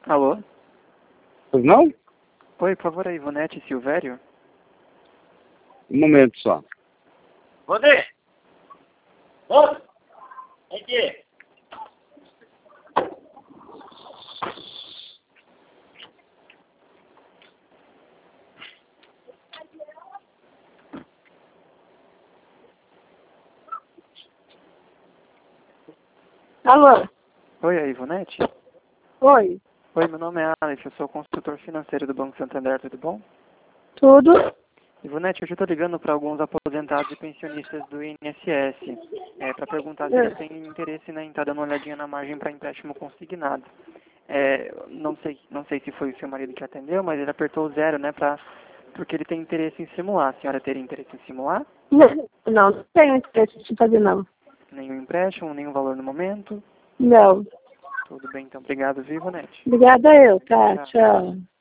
Alô? Pois não? Oi, por favor, a Ivonete Silvério? Um momento só. Rodê! Ô! Aqui! Alô? Oi, a Ivonete? Oi, Oi, meu nome é Alex, eu sou consultor financeiro do Banco Santander, tudo bom? tudo? Ivonete, hoje eu estou ligando para alguns aposentados e pensionistas do INSS, para perguntar se eles têm interesse em estar dando uma olhadinha na margem para empréstimo consignado. Não sei se foi o seu marido que atendeu, mas ele apertou o 0, né, porque ele tem interesse em simular. A senhora teria interesse em simular? Não tenho interesse de fazer não. Nenhum empréstimo, nenhum valor no momento? Não. Tudo bem, então. Obrigado, viu, Ivonete? Obrigada eu, tá? Tchau. Tchau.